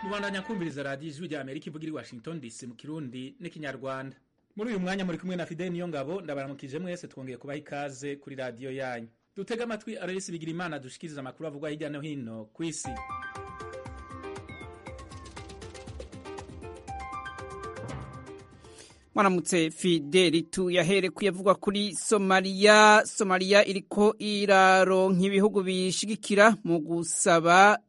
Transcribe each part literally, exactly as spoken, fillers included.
Mubandanya kumviriza radiyo ijwi rya Amerika ivugira i Washington D C mu Kirundi n'ikinyarwanda. Muri uyu mwanya muri kumwe na Fidel Niyongabo, ndabaramukije mwese twongeye kubaha ikaze kuri radiyo yanyu. Dutega amatwi Aloysi Bigirimana dushikiriza amakuru avugwa hirya no hino ku isi. Mwaramutse Fideli tu yahere kuyavugwa kuri Somalia. Somalia iriko iraronka ibihugu bishigikira mu gusaba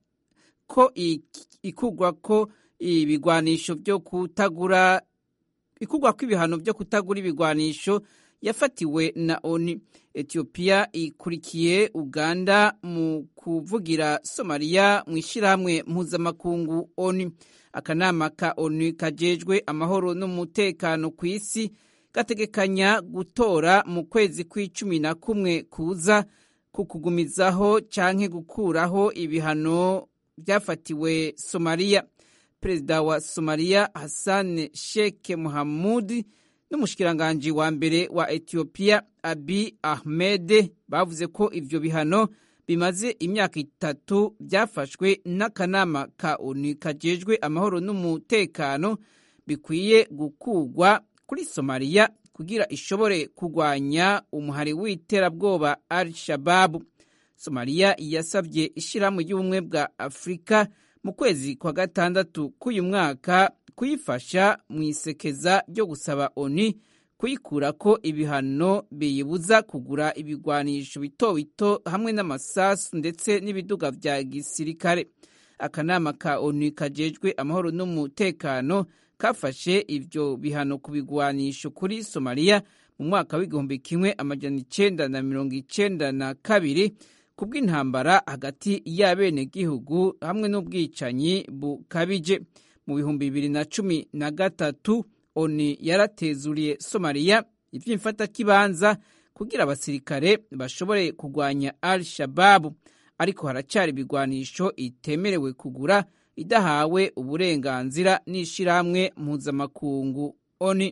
ko ikugwa ko ibigwanisho byo kutagura ikugwa ko ibihano byo kutagura ibigwanisho yafatiwe na O N U. Ethiopia ikurikiye Uganda mu kuvugira Somalia mu ishirahamwe mpuzamakungu O N U. Akanama ka O N U kajejwe amahoro n'umutekano ku isi gategekanya gutora mu kwezi kw'icumi na kumwe kuza kukugumizaho canke gukuraho ibihano byafatiwe Somalia. Perezida wa Somalia Hassan Sheikh Mohamud n'umushikiranganje wa mbere wa Ethiopia Abiy Ahmed bavuze ko ivyo bihano bimaze imyaka itatu byafashwe n'akanama ka O N U kajejwe amahoro n'umutekano bikwiye gukugwa kuri Somalia kugira ishobore kugwanya umuhari w'iterabwoba Al-Shabaab. Somalia yasavye ishirahamwe ry'ubumwe bwa Afrika mu kwezi kwa gatandatu k'uyu mwaka kuyifasha mu isekeza ryo gusaba O N U kuyikurako ibihano biyibuza kugura ibigwanisho bito bito hamwe n'amasasu ndetse n'ibiduga vya gisirikare. Akanama ka O N U kajejwe amahoro n'umutekano kafashe ivyo bihano ku bigwanisho kuri Somalia mu mwaka w'igihumbi kimwe amajana icenda na mirongo icenda na kabiri kubw'intambara hagati y'abene gihugu hamwe n'ubwicanyi bukabije. Mu bihumbi bibiri na cumi na gatatu O N U yaratezuriye Somalia ivy'imfata kibanza kugira abasirikare bashobore kugwanya Al-Shabaab, ariko haracari bigwanisho itemerewe kugura idahawe uburenganzira n'ishirahamwe mpuzamakungu O N U.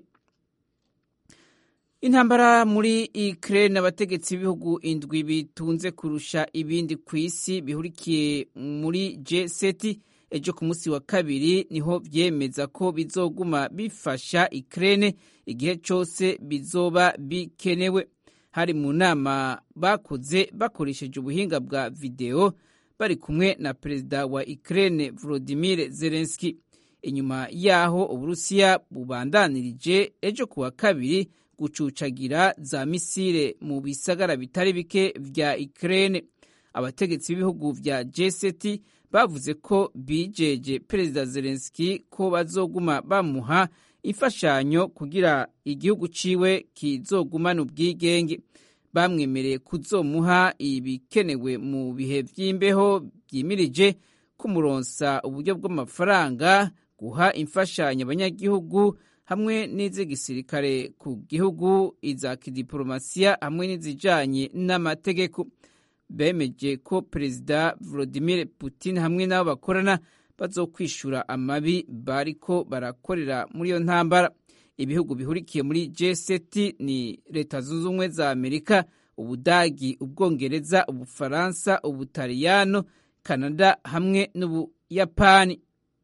Intambara muri Ukraine, abategetsi b'ibihugu indwi bitunze kurusha ibindi ku isi bihurikiye muri G seven ejo ku munsi wa kabiri niho vyemeza ko bizoguma bifasha Ukraine igihe cose bizoba bikenewe. Hari mu nama bakoze bakoresheje ubuhinga bwa video bari kumwe na perezida wa Ukraine Volodymyr Zelensky. Inyuma yaho Uburusiya bubandanirije ejo ku wa kabiri gucucagira za misile mu bisagara bitari bike vya Ukraine. Abategetsi b'ibihugu vya G seven bavuze ko bijeje perezida Zelensky ko bazoguma bamuha imfashanyo kugira igihugu ciwe kizogumana ubwigenge. Bamwemereye kuzomuha ibikenewe mu bihe vy'imbeho vyimirije, kumuronsa uburyo bw'amafaranga, guha imfashanyo abanyagihugu hamwe n'iz'igisirikare ku gihugu, iza kidiplomasiya hamwe n'izijanye n'amategeko. Bemeje ko perezida Vladimir Putin hamwe n'abo bakorana bazokwishura amabi bariko barakorera muri iyo ntambara. Ibihugu bihurikiye muri G seven ni Leta Zunze Ubumwe za Amerika, Ubudagi, Ubwongereza, Ubufaransa, Ubutaliyano, Canada hamwe n'Ubuyapani.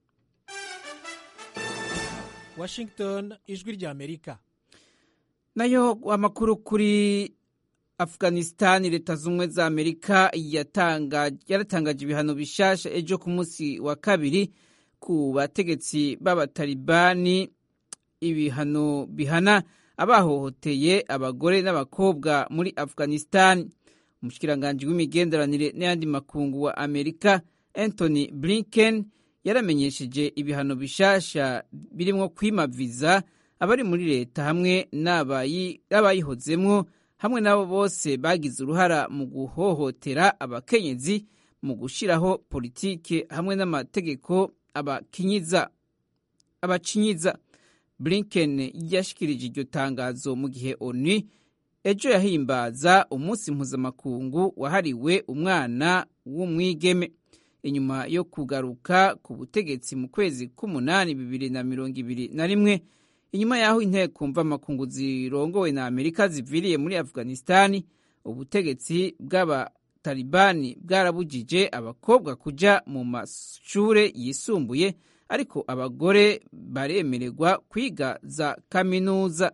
Washington, ijwi rya Amerika. Nayo amakuru kuri Afghanistan, Leta Zunze za Amerika yaratangaje ibihano bishasha ejo ku munsi wa kabiri ku bategetsi b'abatalibani. Ibihano bihana abahohoteye abagore n'abakobwa muri Afghanistan. Umushikiranganje w'imigenderanire n'ayandi makungu wa Amerika Anthony Blinken yaramenyesheje ibihano bishasha birimwo kwima viza abari muri leta hamwe n'abayihozemwo hamwe nabo bose bagize uruhara mu guhohotera abakenyezi, mu gushiraho politike hamwe n'amategeko abakinyiza abacinyiza. Blinken yashikirije iryo tangazo mu gihe O N U ejo yahimbaza umunsi mpuzamakungu wahariwe umwana w'umwigeme. Inyuma yo kugaruka ku butegetsi mu kwezi k'umunani bibiri na mirongo ibiri na rimwe, inyuma yaho inteko mvamakungu zirongowe na Amerika ziviriye muri Afghanistan, ubutegetsi bw'abatalibani bwarabujije abakobwa kuja mu mashure yisumbuye ariko abagore baremererwa kwiga za kaminuza.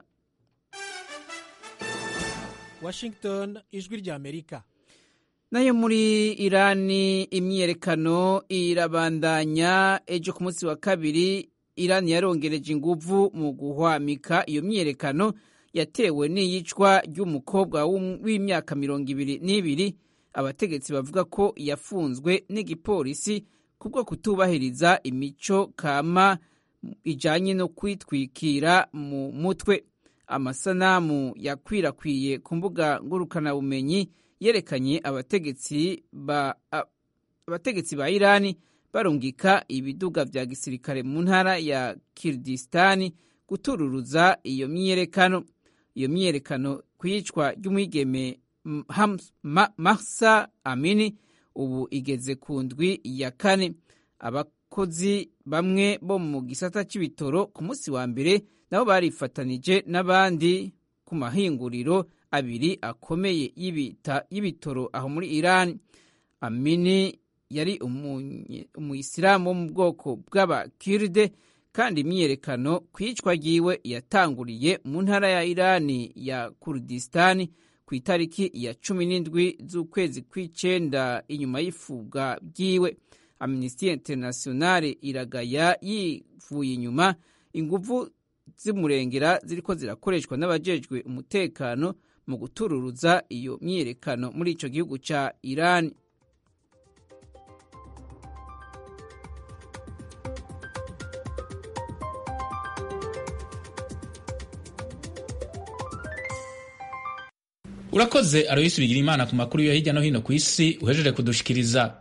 Washington, ijwi rya Amerika. Nayo muri Irani imyiyerekano irabandanya. Ejo ku munsi wa kabiri Irani yarongereje inguvu mu guhwamika iyo myiyerekano yatewe n'iyicwa ry'umukobwa w'imyaka mirongo ibiri n'ibiri. Abategetsi bavuga ko yafunzwe n'igipolisi kubwo kutubahiriza imico kama ijanye no kwitwikira mu mutwe. Amasanamu yakwirakwiye ku mbuga ngurukanabumenyi yerekanye abategetsi ba abategetsi ba Irani barungika ibiduga vya gisirikare mu ntara ya Kurdistan gutururuza iyo myiyerekano. Iyo myiyerekano kwicwa ry'umwigeme Mahsa Amini ubu igeze ku ndwi ya kane. Abakozi bamwe bo mu gisata c'ibitoro ku munsi wa mbere nabo barifatanije n'abandi ku mahinguriro abiri akomeye y'ibitoro aho muri Iran. Amini yari umuyisilamu wo mu bwoko bw'abakirde kandi imyiyerekano kwicwa ryiwe yatanguriye mu ntara ya Irani ya Kurdistan ku itariki ya cumi n'indwi z'ukwezi kw'icenda inyuma y'ifubwa ryiwe. Amnesty International iragaya yivuye inyuma inguvu z'umurengera ziriko zirakoreshwa n'abajejwe umutekano mu gutururuza iyo myiyerekano muri ico gihugu ca Iran. Urakoze Aloysi Bigirimana ku makuru yo hirya no hino ku isi uhejeje kudushikiriza.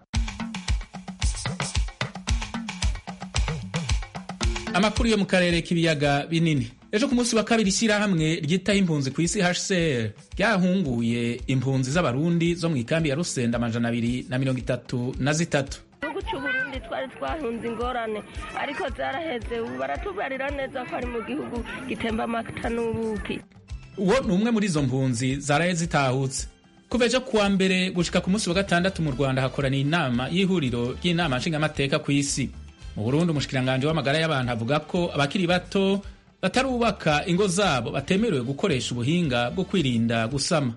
Amakuru yo mu karere k'ibiyaga binini. Ejo ku munsi wa kabiri ishyirahamwe ryitaho impunzi ku isi H C R ryahunguye impunzi z'abarundi zo mu ikambi ya Rusenda amajana abiri na mirongo itatu na zitatu. Igihugu cy'u Burundi twari twahunze ingorane ariko zaraheze ubu baratubarira neza ko ari mu gihugu gitemba amata n'ubuki. Uwo ni umwe muri izo mpunzi zaraye zitahutse. Kuva ejo kuwa mbere gushika ku munsi wa gatandatu mu Rwanda hakoraniye inama y'ihuriro ry'inama nshingamateka ku isi. Mu Burundi umushikiranganje w'amagara y'abantu avuga ko abakiri bato batarubaka ingo zabo batemerewe gukoresha ubuhinga bwo kwirinda gusama.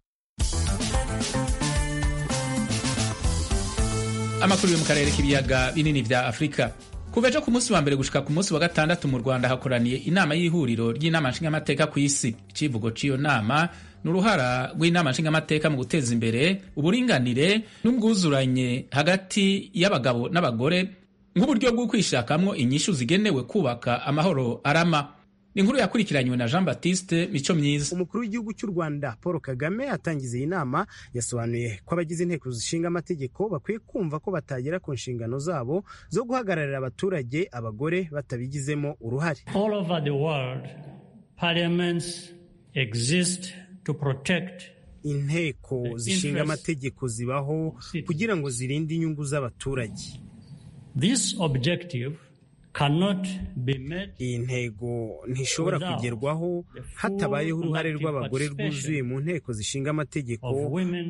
Amakuru yo mu karere k'ibiyaga binini vya Afrika. Kuva ejo ku munsi wa mbere gushika ku munsi wa gatandatu mu Rwanda hakoraniye inama y'ihuriro ry'inama nshingamateka ku isi. Icivugo c'iyo nama n'uruhara rw'inama nshingamateka mu guteza imbere uburinganire n'ubwuzuranye hagati y'abagabo n'abagore nk'uburyo bwo kwishakamwo inyishu zigenewe kubaka amahoro arama. Inkuru yakurikiranywe na Jean Baptiste Mico Myiza. Umukuru w'igihugu cy'u Rwanda Paul Kagame atangiza iyi nama yasobanuye ko abagize inteko zishinga amategeko bakwiye kumva ko batagera ku nshingano zabo zo guhagararira abaturage abagore batabigizemo uruhare. All over the world, parliaments exist to protect inteko zishinga amategeko zibaho kugira ngo zirinde inyungu z'abaturage. This objective cannot be met. Iyi ntego ntishobora kugerwaho hatabayeho uruhare rw'abagore rwuzuye mu nteko zishinga amategeko,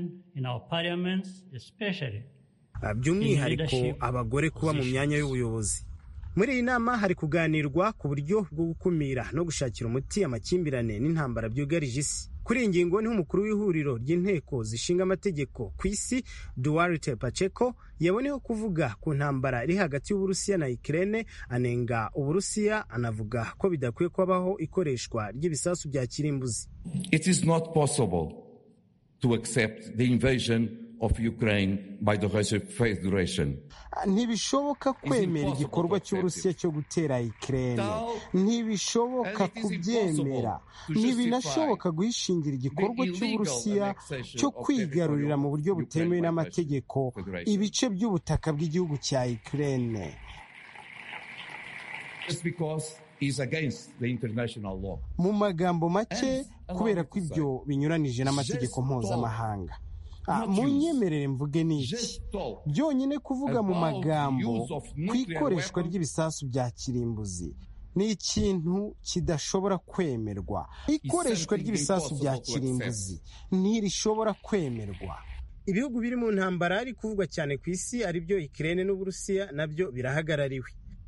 by'umwihariko abagore kuba mu myanya y'ubuyobozi. Muri iyi nama hari kuganirwa ku buryo bwo gukumira no gushakira umuti amakimbirane n'intambara byugarije isi. Kuri iyi ngingo niho umukuru w'ihuriro ry'inteko zishinga amategeko ku isi Duarte Pacheco yaboneho kuvuga ku ntambara iri hagati y'Uburusiya na Ukraine, anenga Uburusiya, anavuga ko bidakwiye kubaho ikoreshwa ry'ibisasu bya kirimbuzi. It is not possible to accept the invasion of Ukraine by the Russian Federation. Ntibishoboka kwemera igikorwa cy'Uburusiya cyo gutera Ukraine. Ntibishoboka kubyemera. Ntibinashoboka guhishingira igikorwa cy'Uburusiya cyo kwigarurira mu buryo butemewe n'amategeko ibice by'ubutaka bw'igihugu cya Ukraine. Just because is against the international law. Mu magambo make kubera ko ibyo binyuranije n'amategeko mpuzamahanga. Mu nyemerere mvuge n'iki byonyine kuvuga mu magambo ku ikoreshwa ry'ibisasu bya kirimbuzi ni ikintu kidashobora kwemerwa. Ikoreshwa ry'ibisasu bya kirimbuzi ntirishobora kwemerwa. Ibihugu biri mu ntambara ari kuvugwa cyane ku isi ari byo Ukraine n'Uburusiya nabyo birahagarariwe.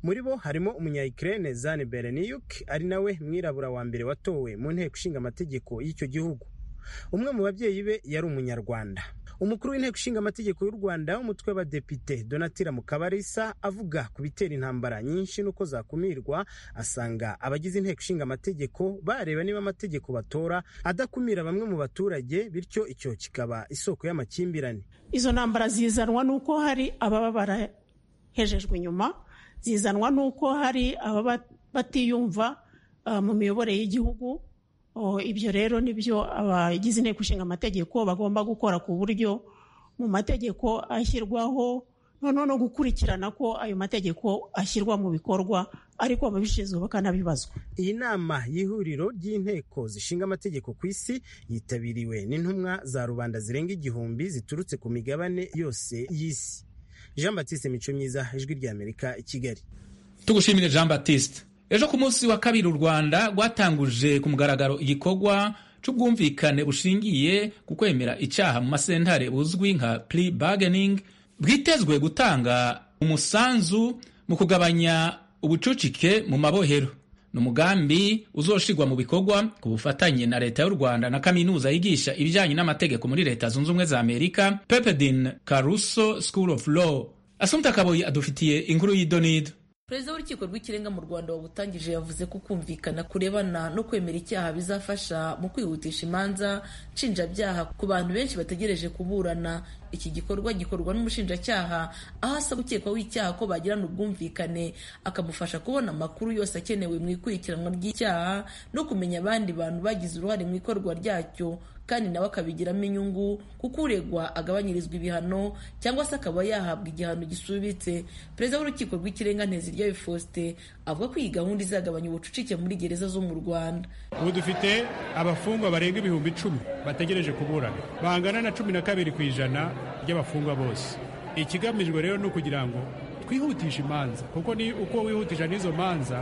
muri bo harimo umunya-Ukraine Zane Bereniuk ari nawe mwirabura wa mbere watowe mu nteko ishinga amategeko y'icyo gihugu. Umwe mu babyeyi be yari umunyarwanda. Umukuru w'inteko ishinga amategeko y'u Rwanda umutwe w'abadepite Donatilla Mukabalisa avuga ku bitera intambara nyinshi nuko zakumirwa, asanga abagize inteko ishinga amategeko bareba niba amategeko batora adakumira bamwe mu baturage, bityo icyo kikaba isoko y'amakimbirane. Izo ntambara zizanwa nuko hari ababa barahejejwe inyuma, zizanwa nuko hari ababa batiyumva uh, mu miyoborere y'igihugu. Oh, ibyo rero nibyo abagize inteko ishinga amategeko bagomba gukora ku buryo mu mategeko ashyirwaho noneho no gukurikirana ko ayo mategeko ashyirwa mu bikorwa, ariko ababishinzwe bakanabibazwa. Iyi nama y'ihuriro ry'inteko zishinga amategeko ku isi yitabiriwe n'intumwa za rubanda zirenga igihumbi ziturutse ku migabane yose y'isi. Jean Baptiste Mico Myiza, Ijwi ry'Amerika, i Kigali. Tugushimire Jean Baptiste. Ejo ku munsi wa kabiri u Rwanda rwatanguje ku mugaragaro igikorwa c'ubwumvikane bushingiye ku kwemera icyaha mu masentare buzwi nka plea bargaining, bwitezwe gutanga umusanzu mu kugabanya ubucucike mu mabohero. Ni umugambi uzoshirwa mu bikorwa ku bufatanye na leta y'u Rwanda na kaminuza yigisha ibijyanye n'amategeko muri Leta Zunze Ubumwe za Amerika, Pepperdine Caruso School of Law. Assumpta Kaboyi adufitiye inkuru y'idonido. Perezida w'urukiko rw'ikirenga mu Rwanda wabutangije yavuze ko kumvikana kurebana no kwemera icyaha bizafasha mu kwihutisha imanza nshinjabyaha ku bantu benshi bategereje kuburana. Iki gikorwa gikorwa n'umushinjacyaha aho asaba ukekwaho icyaha ko bagirana ubwumvikane, akamufasha kubona amakuru yose akenewe mu ikurikiranwa ry'icyaha no kumenya abandi bantu bagize uruhare mu ikorwa ryacyo, kandi nawe akabigiramo inyungu kuko uregwa agabanyirizwa ibihano cyangwa se akaba yahabwa igihano gisubitse. Perezida w'urukiko rw'ikirenga Nteziryayo Faustin avuga ko iyi gahunda izagabanya ubucucike muri gereza zo mu Rwanda. Ubu dufite abafungwa barenga ibihumbi icumi bategereje kuburana, bangana na cumi na kabiri ku ijana ry'abafungwa bose. Ikigamijwe rero ni ukugira ngo twihutishe imanza, kuko ni uko wihutisha n'izo manza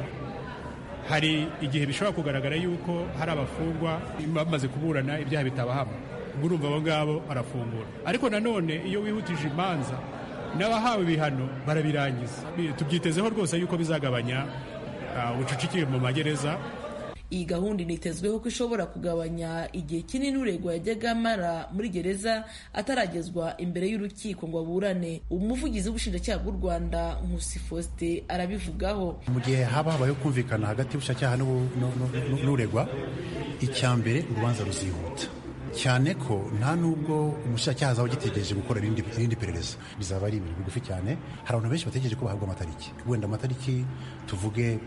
hari igihe bishobora kugaragara yuko hari abafungwa bamaze kuburana ibyaha bitabahama, urumva abo ngabo arafungura. Ariko nanone iyo wihutije imanza n'abahawe ibihano barabirangiza. Tubyitezeho rwose yuko bizagabanya ubucucike mu magereza. Iyi gahunda initezweho ko ishobora kugabanya igihe kinini uregwa yajyaga amara muri gereza ataragezwa imbere y'urukiko ngo aburane. Umuvugizi w'ubushinjacyaha bw'u Rwanda Nkusi Faustin arabivugaho. Mu gihe haba habayeho kumvikana hagati y'ubushinjacyaha n'uregwa, icya mbere urubanza ruzihuta cyane ko nta nubwo umushinjacyaha azaba agitegereje gukora irindi perereza, bizaba ari ibintu bigufi cyane. Hari abantu benshi bategereje ko bahabwa amatariki, wenda amatariki tuvuge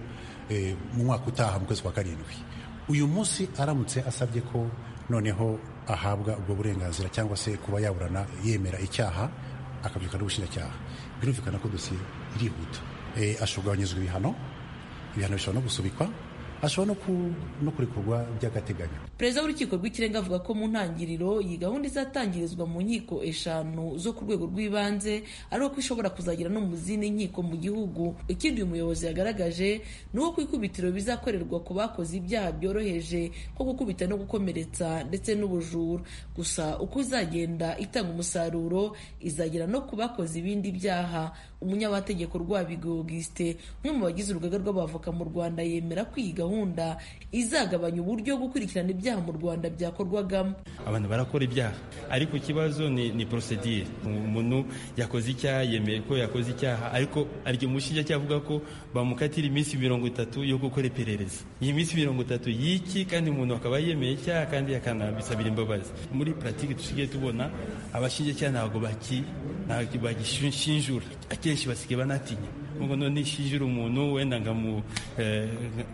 mu mwaka utaha mu kwezi kwa karindwi. Uyu munsi aramutse asabye ko noneho ahabwa ubwo burenganzira cyangwa se kuba yaburana yemera icyaha akabyukana n'ubushinjacyaha, birumvikana ko dosiye irihuta. E, ashobora kugabanyizwa ibihano, ibihano bishobora no gusubikwa, ashobora no kurekurwa by'agateganyo. Perezida w'urukiko rw'ikirenga avuga ko mu ntangiriro iyi gahunda izatangirizwa mu nkiko eshanu zo ku rwego rw'ibanze, ariko ko ishobora kuzagera no mu zindi nkiko mu gihugu. Ikindi uyu muyobozi yagaragaje ni uko ku ikubitiro bizakorerwa ku bakoze ibyaha byoroheje nko gukubita no gukomeretsa ndetse n'ubujura. Gusa uko izagenda itanga umusaruro izagera no ku bakoze ibindi byaha. Umunyamategeko Rwabigo Augustin, umwe mu bagize urugaga rw'abavoka mu Rwanda, yemera ko iyi gahunda izagabanya uburyo bwo gukurikirana ibyaha mu Rwanda byakorwagamo. Abantu barakora ibyaha, ariko ikibazo ni, ni procedure. Umuntu yakoze icyaha, yemeye ko yakoze icyaha, ariko aryo umushinjacyaha avuga ko bamukatira iminsi mirongo itatu yo gukora iperereza. Iyi minsi mirongo itatu y'iki, kandi umuntu akaba yemeye icyaha kandi akanabisabira imbabazi. Muri pratique tusigaye tubona abashinjacyaha ntabwo baki ntabwo bagishinjura, akenshi basigaye banatinya ngo none nishinjura umuntu wenda ngamu eh,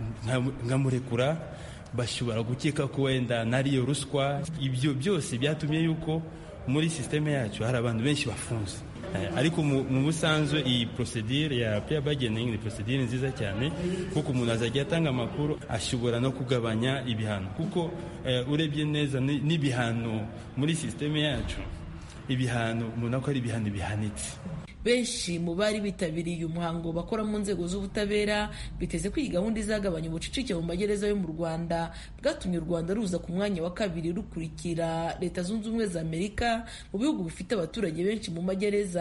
ngamurekura, bashobora gukeka ko wenda nariyo ruswa. Ibyo byose byatumye yuko muri systeme yacu hari abantu benshi bafunze. Ariko mu busanzwe iyi procedure ya plea bargaining ni procedure nziza cyane, kuko umuntu azajya atanga amakuru, ashobora no kugabanya ibihano, kuko eh, urebye neza n'ibihano muri systeme yacu, ibihano umuntu akora ibihano bihanitse. Benshi mu bari bitabiriye umuhango bakora mu nzego z'ubutabera biteze ko iyi gahunda izagabanya ubucucike mu magereza yo mu Rwanda, bwatumye u Rwanda ruza ku mwanya wa kabiri rukurikira Leta Zunze Ubumwe za Amerika mu bihugu bifite abaturage benshi mu magereza.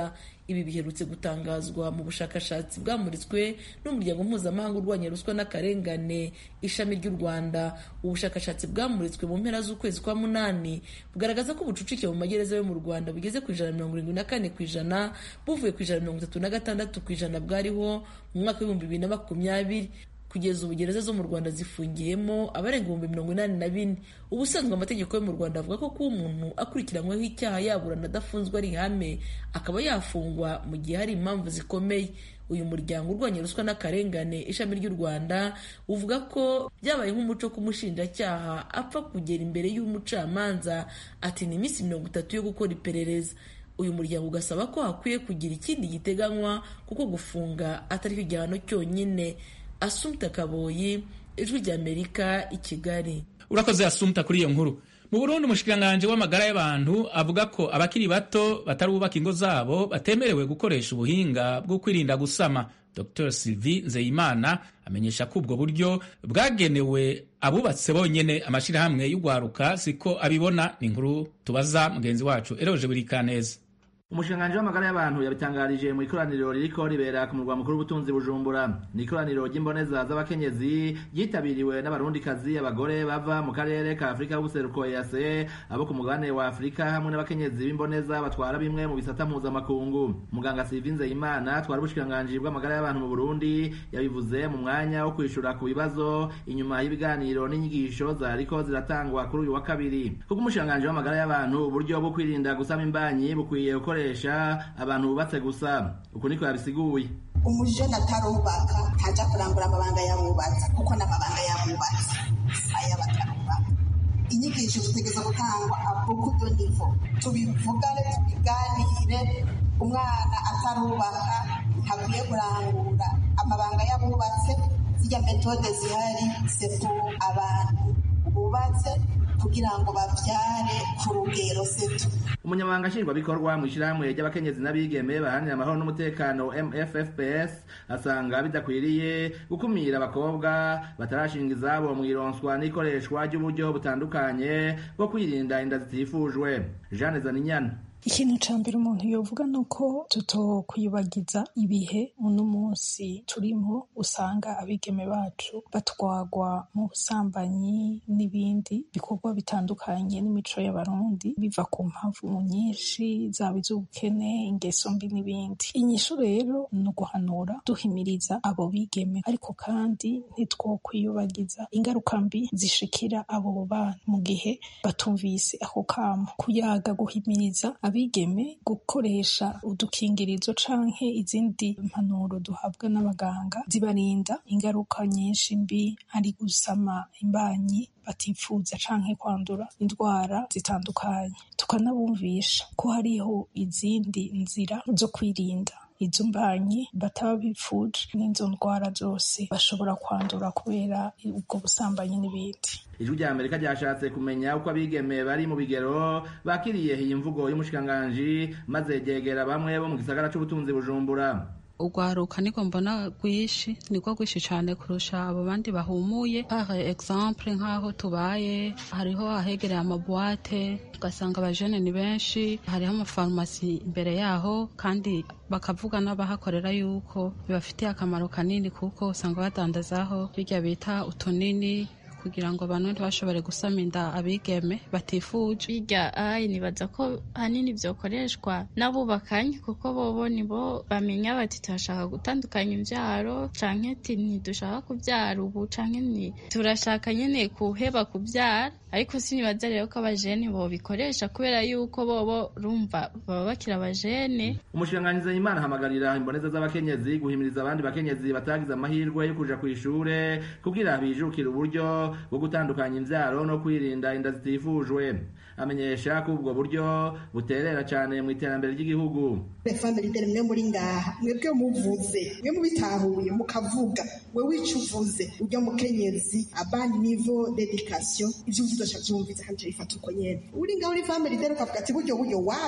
ibi biherutse gutangazwa mu bushakashatsi bwamuritswe n'umuryango mpuzamahanga urwanya ruswa n'akarengane ishami ry'u Rwanda. Ubushakashatsi bwamuritswe mu mpera z'ukwezi kwa munani bugaragaza ko ubucucike mu magereza yo mu Rwanda bugeze ku ijana mirongo irindwi na kane ku ijana buvuye ku ijana mirongo itatu na gatandatu ku ijana bwariho mu mwaka w'ibihumbi bibiri na makumyabiri. Kugeza ubu gereza zo mu Rwanda zifungiyemo abarenga ibihumbi mirongo inani na bine. Ubusanzwe amategeko yo mu Rwanda avuga ko kuba umuntu akurikiranyweho icyaha yaburana adafunzwe ari ihame, akaba yafungwa mu gihe hari impamvu zikomeye. Uyu muryango urwanya ruswa n'akarengane ishami ry'u Rwanda uvuga ko byabaye nk'umuco k'umushinjacyaha apfa kugera imbere y'umucamanza ati ni iminsi mirongo itatu yo gukora iperereza. Uyu muryango ugasaba ko hakwiye kugira ikindi giteganywa kuko gufunga atari cyo gihano cyonyine. Assumpta Kaboyi, Ijwi ry'Amerika, i Kigali. Urakoze Assumpta kuri iyo nkuru. Mu Burundi umushikiranganje w'amagara y'abantu avuga ko abakiri bato batarubaka ingo zabo batemerewe gukoresha ubuhinga bwo kwirinda gusama. Doctor Sylvie Nzeyimana amenyesha ko ubwo buryo bwagenewe abubatse bonyene. Amashirahamwe y'ugwaruka siko abibona. Ni inkuru tubaza mugenzi wacu Eroje Burikaneza. Umushikiranganji w'amagara y'abantu yabitangarije mu ikoraniro ririko ribera ku murwa mukuru w'ubutunzi Bujumbura. Ni ikoraniro ry'imboneza z'abakenyezi ryitabiriwe n'abarundikazi abagore bava mu karere ka Afrika y'ubuseruko E A C, abo ku mugabane wa Afrika hamwe n'abakenyezi b'imboneza batwara bimwe mu bisata mpuzamakungu. Muganga Sylvie Nzeyimana atwara ubushikiranganji bw'amagara y'abantu mu Burundi yabivuze mu mwanya wo kwishura ku bibazo inyuma y'ibiganiro n'inyigisho zariko ziratangwa kuri uyu wa kabiri. Kuko umushikiranganji w'amagara y'abantu uburyo bwo kwirinda gusama imbanyi bukwiye gukora abantu bubatse gusa. Uko niko yabisiguye. Umujene atarubaka ntaja kurangura amabanga yabubatse kuko n'amabanga yabubatse aya batarubaka. Inyigisho zitegeza gutangwa abuku do nivo tubivugane tubiganire. Umwana atarubaka ntakwiye kurangura amabanga yabubatse. Zijya metode zihari sefu abantu bubatse kugira ngo bavyare ku rugero setu. Umunyamabanga nshingwabikorwa mu ishyirahamwe ry'abakenyezi n'abigeme baharanira amahoro n'umutekano M F F P S asanga bidakwiriye gukumira abakobwa batarashinga izabo mu ironswa n'ikoreshwa ry'uburyo butandukanye bwo kwirinda inda zitifujwe. Jeanne Zaninyana. Ikintu ca mbere umuntu yovuga nuko tutokwibagiza ibihe uno munsi turimo, usanga abigeme bacu batwagwa mu busambanyi n'ibindi bikorwa bitandukanye n'imico y'abarundi biva ku mpamvu nyinshi zaba iz'ubukene, ingeso mbi n'ibindi. Inyishu rero ni uguhanura duhimiriza abo bigeme, ariko kandi ntitwokwiyobagiza ingaruka mbi zishikira abo bana mu gihe batumvise ako kamo. Kuyaga guhimiriza abigeme gukoresha udukingirizo canke izindi mpanuro duhabwa n'abaganga zibarinda ingaruka nyinshi mbi, ari gusama imbanyi batifuza canke kwandura indwara zitandukanye. Tukanabumvisha ko hariho izindi nzira zo kwirinda izo mbanyi bataba bipfuje n'izo ndwara zose bashobora kwandura kubera ubwo busambanyi n'ibindi. Ijwi ry'Amerika ryashatse kumenya uko abigeme bari mu bigero bakiriye iyi mvugo y'umushikiranganji maze ryegera bamwe bo mu gisagara c'ubutunzi Bujumbura. Ugwaruka niko mbona rwishi niko rwishi cyane kurusha abo bandi bahumuye. Par exemple nk'aho tubaye hariho ahegereye amabuwate ugasanga abajene ni benshi, hariho amafarumasi imbere yaho kandi bakavuga n'abahakorera yuko bibafitiye akamaro kanini kuko usanga badandazaho birya bita utunini kugira ngo abantu ntibashobore gusama inda abigeme batifuje. Birya ayi nibaza ko hanini byokoreshwa n'abubakanye kuko bobo nibo bamenya bati turashaka gutandukanya imbyaro canke ati ntidushaka kubyara ubu canke ni turashaka nyene kuheba kubyara, ariko sinibaza rero ko abajene bo bikoresha kubera yuko bobo rumva baba bakira abajene. Umushikiranganji Nzeyimana ahamagarira imboneza z'abakenyezi guhimiriza abandi bakenyezi batagize amahirwe yo kuja kw'ishure kugira bijukire uburyo bwo gutandukanya imbyaro no kwirinda inda zitifujwe. Amenyesha ko ubwo buryo buterera cyane mu iterambere ry'igihugu. Family dere mwe muri ngaha mwebwe muvuze mwe mubitahuye mukavuga we wicuvuze ujya mukenyezi abandi niveau d'education ivyo uvuze shavyumviza kandi ifata uko nyene uri ngaho uri family dere ukavuga ati buryo buryo wapi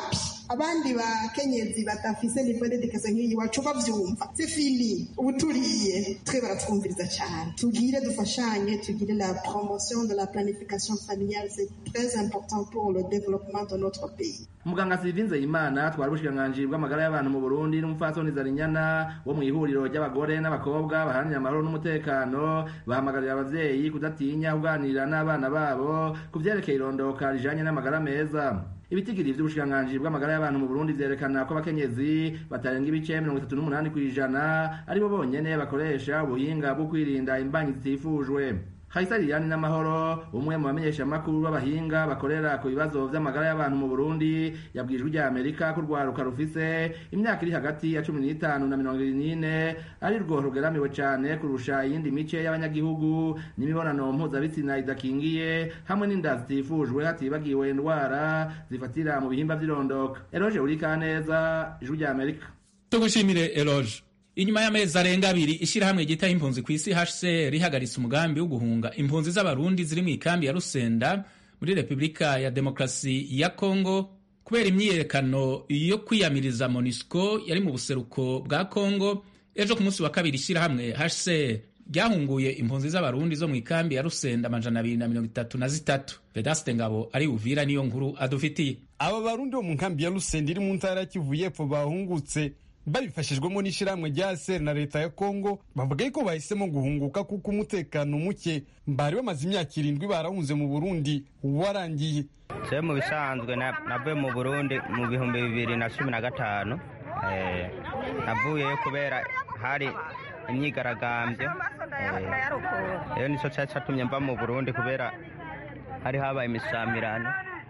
abandi bakenyezi badafise niveau d'education nk'iyi wacu bavyumva c'est fini ubu turiye twe baratwumviriza cyane tugire dufashanye tugire la promotion de la planification familiale c'est très important pour le développement de notre pays. Muganga Sylvie Nzeyimana twari ubushikiranganji bw'amagara y'abantu mu Burundi n'umupfasoni Zarinyana wo mu ihuriro ry'abagore n'abakobwa baharanira amahoro n'umutekano bahamagarira abavyeyi kudatinya kuganira n'abana babo ku vyerekeye irondoka rijanye n'amagara meza. Ibitigiri vy'ubushikiranganji bw'amagara y'abantu mu Burundi vyerekana ko abakenyezi batarenga ibice mirongo itatu n'umunani kw'ijana aribo bonyene bakoresha ubuhinga bwo kwirinda imbanyi zitifujwe. Haisa Liliane n'amahoro umwe mu bamenyesha makuru b'abahinga bakorera ku bibazo vy'amagara y'abantu mu Burundi yabwijwe rya Amerika ko rwaruka rufise imyaka iri hagati ya cumi n'itanu na mirongo irindwi ari rwo rugeramiwe cyane kurusha iyindi mice y'abanyagihugu n'imibonano mpuzabitsina idakingiye hamwe n'inda zitifujwe hatibagiwe indwara zifatira mu bihimba vy'irondoka. Eloge Urikaneza, Ijwi rya Amerika. Tugushimire Eloge. Inyuma y'amezi arenga abiri ishirahamwe ryitaho impunzi ku isi H C R rihagaritse umugambi wo guhunga impunzi z'abarundi ziri mu ikambi ya Rusenda muri Repubulika ya Demokarasi ya Kongo kubera imyiyerekano yo kwiyamiriza MONUSCO yari mu buseruko bwa Kongo. Ejo ku munsi wa kabiri ishirahamwe H C R ryahunguye impunzi z'abarundi zo mu ikambi ya Rusenda amajana abiri na mirongo itatu na zitatu. Vedaste Ngabo ari Uvira niyo nkuru adufitiye. Aba barundi bo mu nkambi ya Rusenda iri mu ntara ya Kivu y'Epfo bahungutse babifashijwemo n'ishiramwe rya A S E R na leta ya Kongo bavuga ko bahisemo guhunguka kuko umutekano muke bari bamaze imyaka irindwi barahunze mu Burundi warangiye. Se mu bisanzwe navuye mu Burundi mu bihumbi bibiri na cumi na gatanu eh navuye kubera hari imyigaragambyo eh nico cyatumye mva mu Burundi kubera hari habaye imisamirano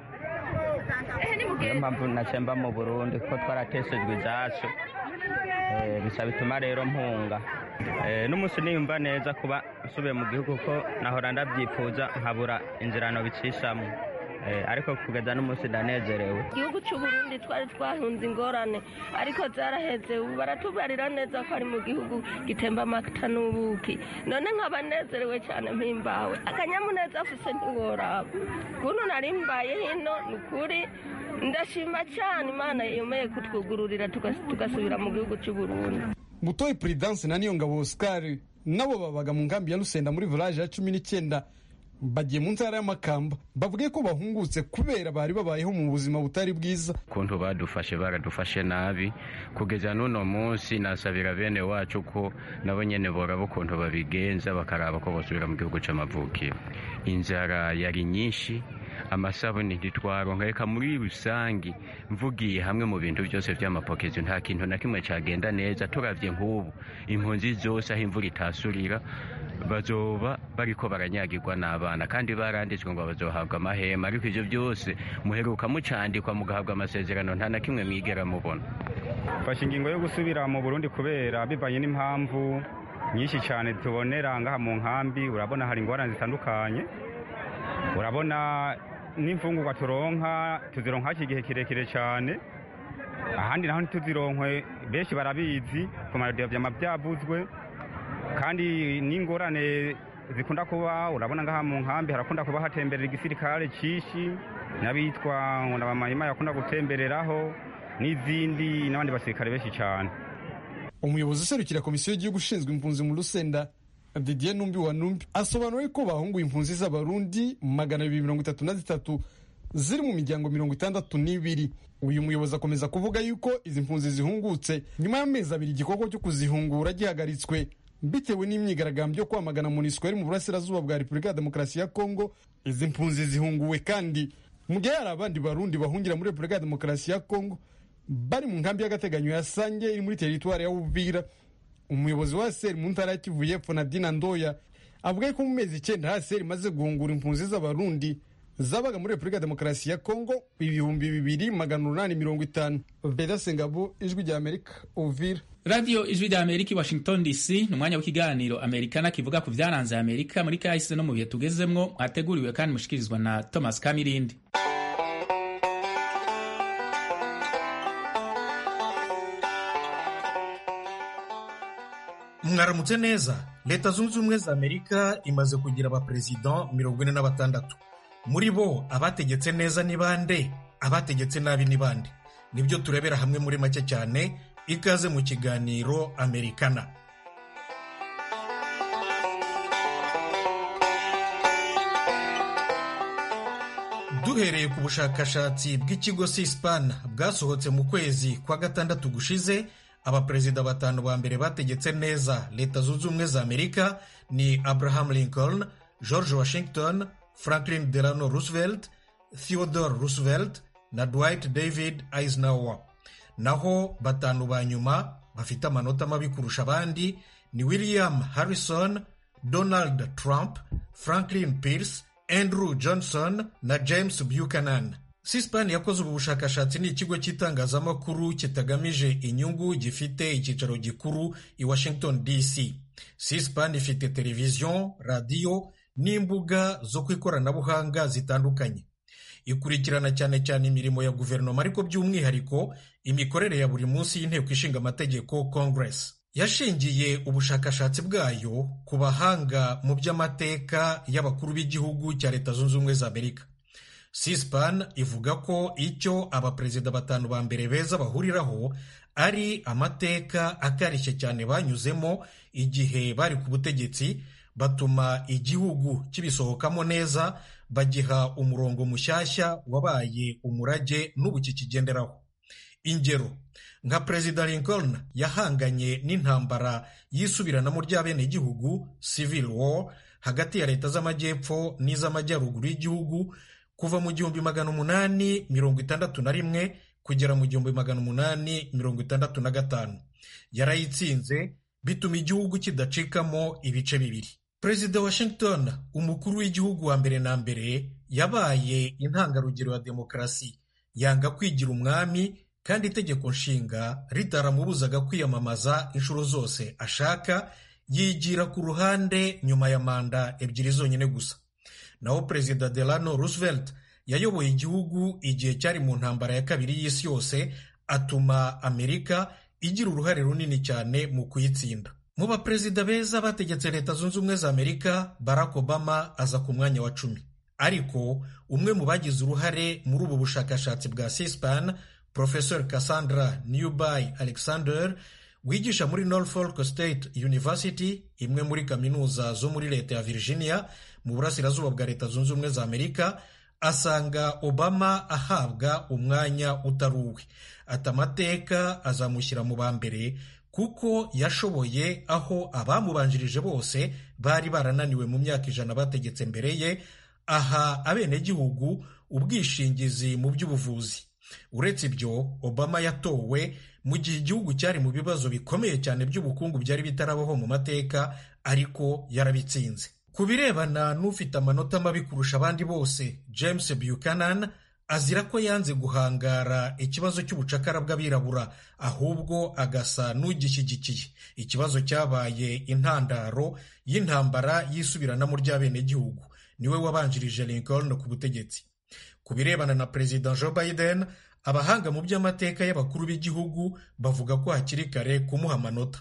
mpamvu nacemba mu Burundi ko twarateshejwe izacu bisa bituma rero mpunga n'umunsi niyumva neza kuba nsubiye mu gihugu ko nahora ndabyifuza nkabura inzirano bicishamo ariko kugeza n'umunsi ndanezerewe. Igihugu cy'u Burundi twari twahunze ingorane ariko zaraheze ubu baratubarira neza ko ari mu gihugu gitemba amata n'ubuki none nkaba nezerewe cyane mpimbawe akanyamuneza afise ntiworaba kuno nari mbaye hino nukuri ndashima cyane Imana yemeye kutwugururira tugasubira mu gihugu cy'u Burundi. Butoyi Prudence na Niyongabo Oscar nabo babaga mu nkambi ya Rusenda muri village ya cumi n'icyenda bagiye mu ntara y'Amakamba bavuge ko bahungutse kubera bari babayeho mu buzima butari bwiza. Kuntu badufashe baradufashe nabi kugeza n'uno munsi nasabira bene wacu ko nabo nyene boraba ukuntu babigenza bakaraba ko basubira mu gihugu c'amavukiro. Inzara yari nyinshi amasabuni ntitwaronka reka muri rusangi mvugiye hamwe mu bintu byose vy'amapokezo nta kintu na kimwe cagenda neza turavye nk'ubu impunzi zose aho imvura itasurira bazoba bariko baranyagirwa n'abana kandi baranditswe ngo bazohabwa amahema ariko ivyo byose muheruka mucandikwa mugahabwa amasezerano nta na kimwe mwigera mubona. Fasha ingingo yo gusubira mu Burundi kubera bivanye n'impamvu nyinshi cyane tubonera ngaha mu nkambi. Urabona hari ingorane zitandukanye, urabona n'imfungurwa turonka tuzironka iki gihe kirekire cyane, ahandi naho ntituzironkwe benshi barabizi ku maradiyo vyama byavuzwe, kandi n'ingorane zikunda kuba urabona ngaha mu nkambi harakunda kuba hatemberera igisirikare cishi n'abitwa ngo n'abamahima yakunda gutembereraho n'izindi n'abandi basirikare benshi cyane. Umuyobozi userukira komisiyo y'igihugu ushinzwe impunzi mu Rusenda Didier Numbi wa Numbi asobanuye ko bahunguye impunzi z'abarundi magana abiri mirongo itatu na zitatu ziri mu miryango mirongo itandatu n'ibiri. Uyu muyobozi akomeza kuvuga yuko izi mpunzi zihungutse nyuma y'amezi abiri igikorwa cyo kuzihungura gihagaritswe bitewe n'imyigaragambyo yo kwamagana MONUSCO iri mu burasirazuba bwa Repubulika ya Demokarasi ya Kongo. Izi mpunzi zihunguwe kandi mu gihe hari abandi barundi bahungira muri Repubulika ya Demokarasi ya Kongo bari mu nkambi y'agateganyo ya Sange iri muri teritwari ya Uvira. Umuyobozi wa A S E R mu ntara ya Kivu y'Epfo Nadina Ndoya avuga ko mu mezi icyenda A S E R imaze guhungura impunzi z'abarundi zabaga muri Repubulika ya Demokarasi ya Kongo ibihumbi bibiri magana umunani mirongo itanu. Beda Sengabo, Ijwi rya Amerika, Uvira. Radio Ijwi rya Amerika Washington D C, ni umwanya w'ikiganiro Amerikana kivuga ku vyaranze Amerika muri kahise no mu bihe tugezemwo, ateguriwe kandi mushikirizwa na Thomas Kamirindi. Mwaramutse neza. Leta Zunze Ubumwe za Amerika imaze kugira abaperezida mirongo ine na batandatu. Muri bo abategetse neza ni bande, abategetse nabi ni bande. nibyo turebera hamwe muri make cyane. Ikaze mu kiganiro Americana. Duhereye ku bushakashatsi bw'ikigo C-SPAN bwasohotse mu kwezi kwa gatandatu gushize, abaperezida batanu ba mbere bategetse neza Leta Zunze Ubumwe za Amerika ni Abraham Lincoln, George Washington, Franklin Delano Roosevelt, Theodore Roosevelt na Dwight David Eisenhower. Naho batanu ba nyuma bafite amanota mabi kurusha abandi ni William Harrison, Donald Trump, Franklin Pierce, Andrew Johnson na James Buchanan. C-SPAN yakoze ubu bushakashatsi ni ikigo cy'itangazamakuru kitagamije inyungu gifite icyicaro gikuru i Washington D C. C-SPAN ifite televiziyo, radiyo n'imbuga zo ku ikoranabuhanga zitandukanye. Ikurikirana cyane cyane imirimo ya guverinoma ariko by'umwihariko imikorere ya buri munsi y'inteko ishinga amategeko Congress. Yashingiye ubushakashatsi bwayo ku bahanga mu by'amateka y'abakuru b'igihugu cya Leta Zunze Ubumwe za Amerika. C-SPAN ivuga ko icyo abaperezida batanu ba mbere beza bahuriraho ari amateka akarishye cyane banyuzemo igihe bari ku butegetsi, batuma igihugu kibisohokamo neza, bagiha umurongo mushyashya wabaye umurage n'ubu kikigenderaho. Ingero nka Perezida Lincoln yahanganye n'intambara yisubiranamo ry'abenegihugu Civil War hagati ya Leta z'Amajyepfo n'iz'Amajyaruguru y'igihugu kuva mu gihumbi magana umunani mirongo itandatu na rimwe kugera mu gihumbi magana umunani mirongo itandatu na gatanu. Yarayitsinze bituma igihugu kidacikamo ibice bibiri. Perezida Washington, umukuru w'igihugu wa mbere na mbere, yabaye intangarugero ya demokarasi, yanga kwigira umwami kandi itegeko nshinga ritaramubuzaga kwiyamamaza inshuro zose ashaka, yigira ku ruhande nyuma ya manda ebyiri zonyine gusa. Naho Perezida Delano Roosevelt yayoboye igihugu igihe cyari mu ntambara ya kabiri y'isi yose, atuma Amerika igira uruhare runini cyane mu kuyitsinda. Mu baperezida beza bategetse Leta Zunze Ubumwe za Amerika, Barack Obama aza ku mwanya wa cumi. Ariko umwe mu bagize uruhare muri ubu bushakashatsi bwa C-SPAN, Professor Cassandra Newby Alexander, wigisha muri Norfolk State University, imwe muri kaminuza zo muri Leta ya Virginia mu burasirazuba bwa Leta Zunze Ubumwe za Amerika, asanga Obama ahabwa umwanya utari uwe. Ati amateka azamushyira mu ba mbere kuko yashoboye aho abamubanjirije bose bari barananiwe mu myaka ijana bategetse mbere ye, aha abenegihugu ubwishingizi mu by'ubuvuzi. Uretse ibyo, Obama yatowe mu gihe igihugu cyari mu bibazo bikomeye cyane by'ubukungu byari bitarabaho mu mateka, ariko yarabitsinze. Ku birebana n'ufite amanota mabi kurusha abandi bose, James Buchanan azira ko yanze guhangara ikibazo cy'ubucakara bw'abirabura, ahubwo agasa n'ugishyigikiye. Ikibazo cyabaye intandaro y'intambara yisubiranamo ry'abenegihugu. Niwe wabanjirije Lincoln ku butegetsi. Ku birebana na Perezida Joe Biden, abahanga mu by'amateka y'abakuru b'igihugu bavuga ko hakiri kare kumuha amanota.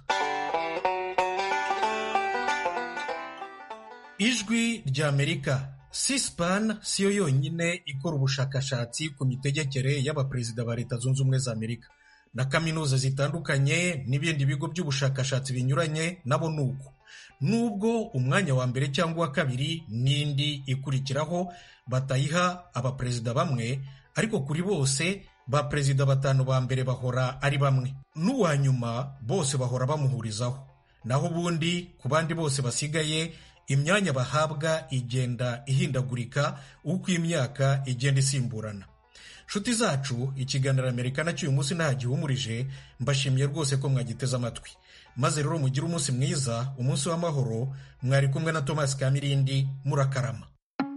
Ijwi ry'Amerika. C-SPAN siyo yonyine ikora ubushakashatsi ku mitegekere y'abaperezida ba Leta Zunze Ubumwe za Amerika. Na kaminuza zitandukanye n'ibindi bigo by'ubushakashatsi binyuranye nabo nuko. Nubwo umwanya wa mbere cyangwa wa kabiri n'indi ikurikiraho batayiha abaperezida bamwe, ariko kuri bose ba perezida batanu ba mbere bahora ari bamwe, n'uwa nyuma bose bahora bamuhurizaho. Naho ubundi ku bandi bose basigaye imyanya bahabwa igenda ihindagurika uko imyaka igenda isimburana. Nshuti zacu, ikiganiro Americana cy'uyu munsi nta gihumurije, mbashimiye rwose ko mwagiteze amatwi. Maze rero mugire umunsi mwiza, umunsi w'amahoro. Mwari kumwe na Thomas Kamirindi, murakarama.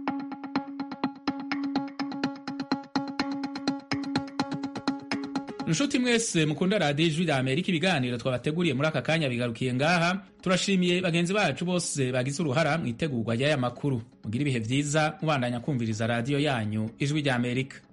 Nshuti mwese mukunda Radio Ijwi rya Amerika, ibiganiro twabateguriye muri aka kanya bigarukiye ngaha. Turashimiye bagenzi bacu bose bagize uruhara mu itegurwa ry'aya makuru. Mugire ibihe byiza mubandanya kumviriza radio yanyu Ijwi rya Amerika.